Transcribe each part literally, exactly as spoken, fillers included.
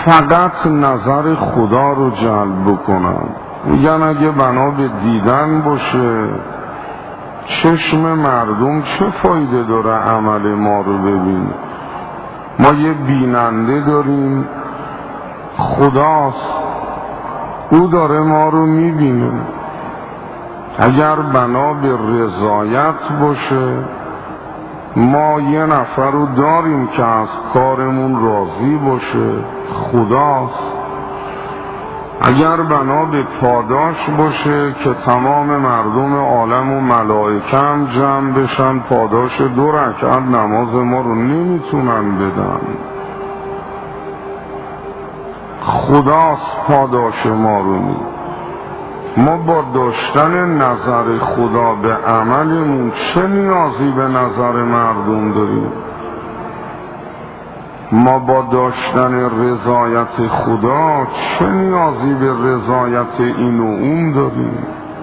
فقط نظر خدا رو جلب بکنن. میگن اگه بنا به دیدن باشه چشم مردم چه فایده داره عمل ما رو ببینه؟ ما یه بیننده داریم، خداست، او داره ما رو میبینه. اگر بنا به رضایت باشه ما یه نفر رو داریم که از کارمون راضی باشه، خداست. اگر بنا به پاداش باشه که تمام مردم عالم و ملائکه هم جمع بشن پاداش دو رکعت نماز ما رو نمیتونن بدن، خداست پاداش ما رو میده. ما با داشتن نظر خدا به عملمون چه نیازی به نظر مردم داریم؟ ما با داشتن رضایت خدا چه نیازی به رضایت این و اون داریم؟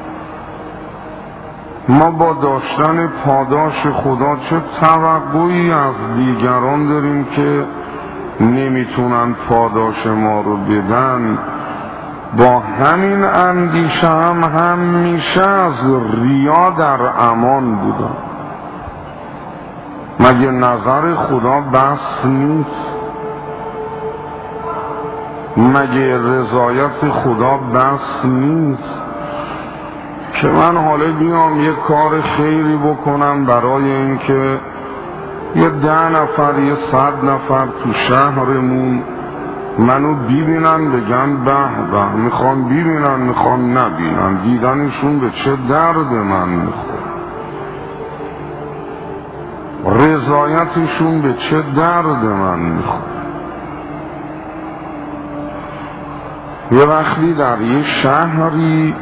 ما با داشتن پاداش خدا چه توقعی از دیگران داریم که نمیتونن پاداش ما رو بدن؟ با همین اندیشه هم همیشه از ریا در امان بودن. مگه نظر خدا بس نیست؟ مگه رضایت خدا بس نیست که من حالا بیام یه کار خیری بکنم برای اینکه یه ده نفر یه صد نفر تو شهرمون منو ببینن بگن به به، میخوام ببینن میخوام نبینن، دیدنشون به چه درد من میخوره، رضایتشون به چه درد من میخوره. یه وقتی در یه شهری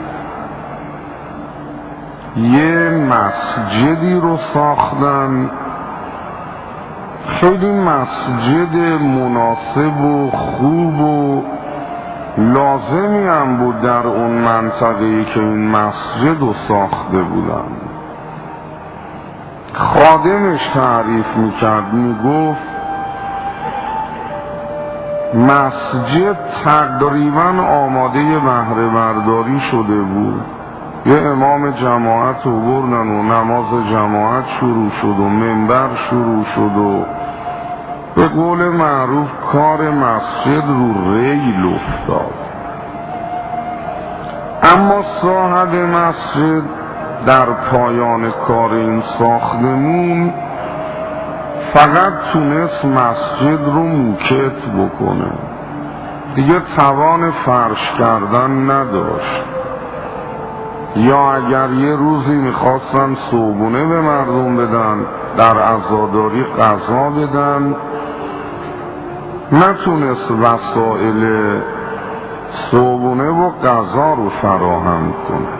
یه مسجدی رو ساختن، خیلی مسجد مناسب و خوب و لازمی هم بود در اون منطقه‌ای که این مسجد رو ساخته بودن. خادمش تعریف میکرد، میگفت مسجد تقریبا آماده بهره برداری شده بود. یه امام جماعت رو بردن و نماز جماعت شروع شد و منبر شروع شد و به قول معروف کار مسجد رو ریل افتاد. اما صاحب مسجد در پایان کار این ساختمون فقط تونست مسجد رو موکت بکنه، دیگه توان فرش کردن نداشت. یا اگر یه روزی میخواستن صبحونه به مردم بدن، در عزاداری غذا بدن، نتونست وسایل صبحونه و غذا رو فراهم کنه.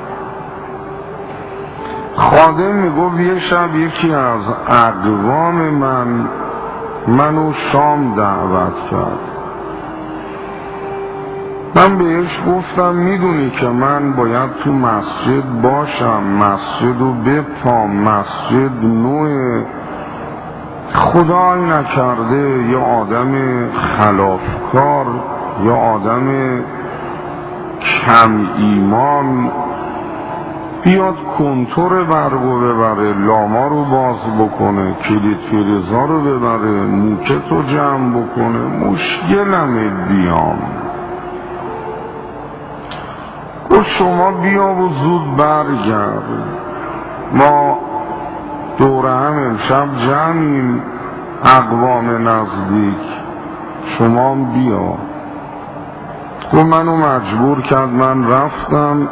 خادم میگفت یه شب یکی از اقوام من منو شام دعوت کرد. من بهش گفتم میدونی که من باید تو مسجد باشم، مسجد رو بپام، مسجد نوع خدای نکرده یه آدم خلافکار یا آدم کم ایمان بیاد کنتور برگو ببره، لاما رو باز بکنه، کلید فریزا رو ببره، موکت رو جمع بکنه، مشکلمه بیام. گفت شما بیا و زود برگرد، ما دوره هم امشب جمعیم اقوام نزدیک، شما بیا. گفت منو مجبور کرد، من رفتم.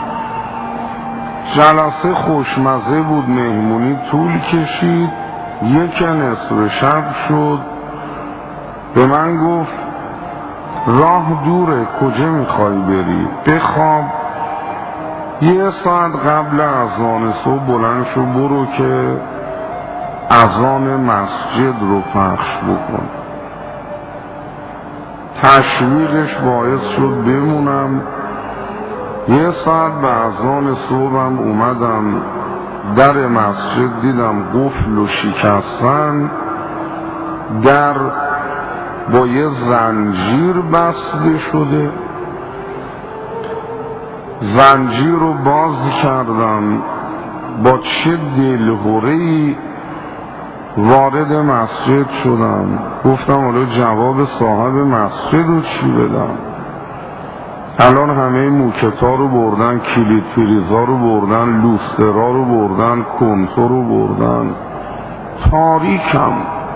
جلسه خوشمزه بود، مهمونی طول کشید، یک نصف شب شد. به من گفت راه دوره، کجا میخوای بری؟ بخواب. یه ساعت قبل اذان صبح بلند شو برو که اذان مسجد رو پخش بکن. تشویقش باعث شد بمونم. یه ساعت به اذان صبحم اومدم در مسجد، دیدم قفل و شکستن، در با یه زنجیر بسته شده. زنجیر رو باز کردم، با چه دلهره‌ای وارد مسجد شدم. گفتم حالا جواب صاحب مسجد رو چی بدم؟ الان همه موکتا رو بردن، کلید فریزا رو بردن، لوسترا رو بردن، کنتر رو بردن، تاریکم.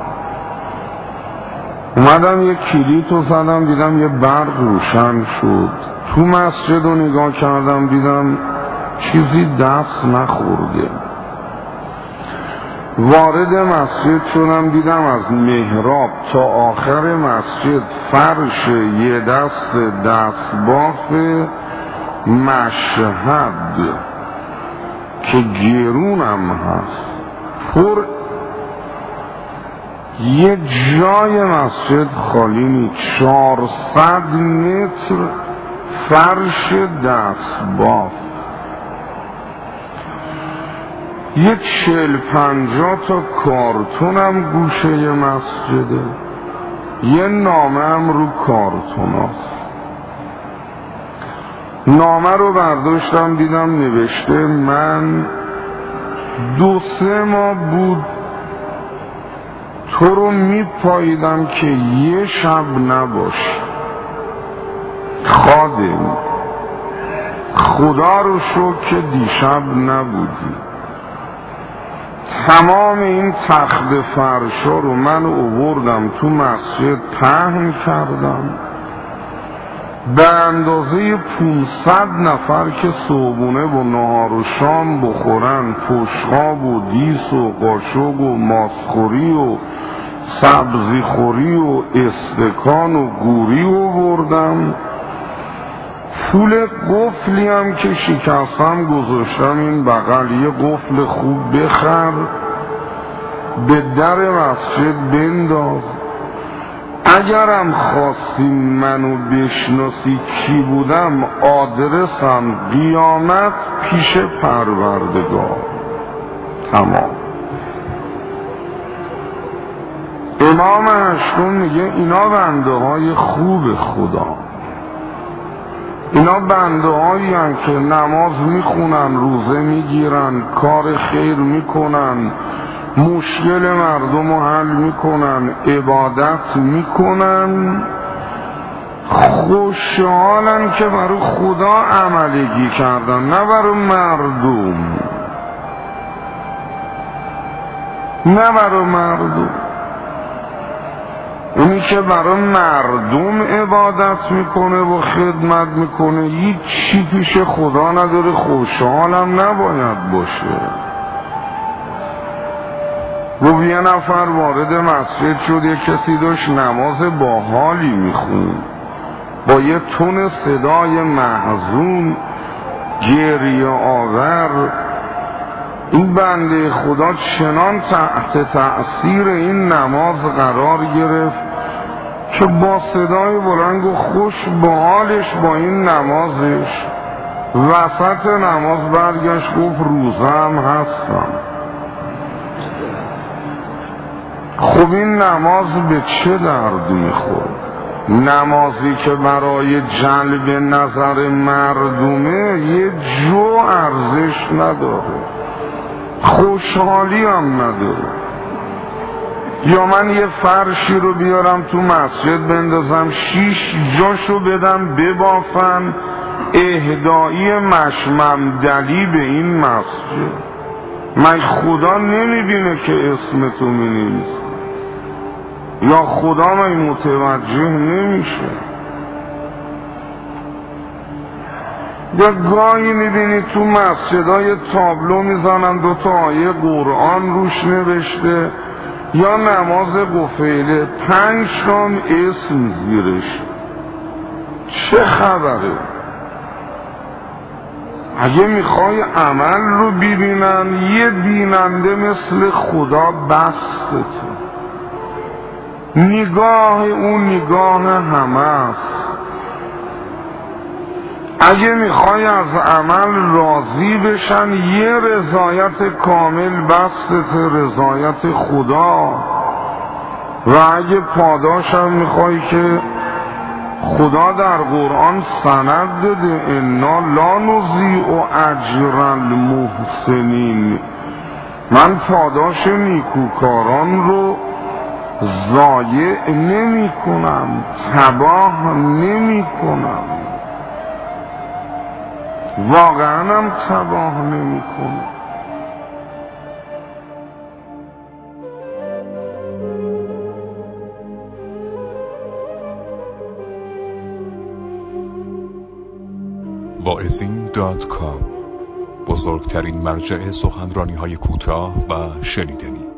اومدم یه کلید رو زدم، دیدم یه برق روشن شد. تو مسجد رو نگاه کردم، دیدم چیزی دست نخورده. وارد مسجد شدم، دیدم از محراب تا آخر مسجد فرش یه دست دستباف مشهد که گرونم هست پر. یه جای مسجد خالی نی. چهارصد متر فرش دستباف. یه چل پنجاه تا کارتونم گوشه مسجده. یه نامه هم رو کارتون هست. نامه رو برداشتم، دیدم نوشته من دو سه ماه بود تو رو میپاییدم که یه شب نباشی. خادم خدا رو شکر که دیشب نبودی. تمام این تخت فرشا رو من آوردم تو مسجد پهن کردم. به اندازه پونصد نفر که صبحونه و نهار و شام بخورن، پشخاب و دیس و قاشق و ماسخوری و سبزیخوری و استکان و گوری آوردم. پول قفلی هم که شکستم گذاشتم این بغل، یه قفل خوب بخر به در مسجد بنداز. اگرم خواستی منو بشناسی کی بودم، آدرسم قیامت پیش پروردگار. تمام. امام هشتم میگه اینا بنده های خوب خدا، اینا بنده هایی هن که نماز میخونن، روزه میگیرن، کار خیر میکنن، مشکل مردم رو حل میکنن، عبادت میکنن، خوشحالن که برای خدا عملگی کردن، نه برای مردم، نه برای مردم. اونی که برای مردم عبادت میکنه و خدمت میکنه هیچ چی پیش خدا نداره، خوشحالم نباید باشه. و یه نفر وارد مسجد شد، یه کسی داشت نماز با حالی میخون، با یه تون صدای محزون گریه آور. این بنده خدا چنان تحت تأثیر این نماز قرار گرفت که با صدای بلند و خوش با حالش با این نمازش وسط نماز برگشت گفت روزه هم هستم. خب این نماز به چه درد میخورد؟ نمازی که برای جلب نظر مردمه یه جو ارزش نداره، خوشحالی هم نداره. یا من یه فرشی رو بیارم تو مسجد بندازم، شیش جاشو بدم ببافن اهدایی مشممدلی به این مسجد، من خدا نمیبینه که اسم تو مینویسه؟ یا خدا من متوجه نمیشه؟ یا گاهی میبینی تو مسجدهای تابلو میزنن دو تا آیه قرآن روش نوشته، یا نماز قفیله پنج شام اسم زیرش. چه خبره؟ اگه میخوای عمل رو ببینن، یه بیننده مثل خدا بستته، نگاه اون نگاه همه است. اگه میخوای از عمل راضی بشن، یه رضایت کامل بستت، رضایت خدا. و اگه پاداشم میخوای که خدا در قرآن سند داده انا لا نضیع اجر المحسنین، من پاداش نیکوکاران رو ضایع نمی کنم، تباه نمی کنم، واقعا هم تباه نمی کنم. واعظین دات کام، بزرگترین مرجع سخنرانی های کوتاه و شنیدنی.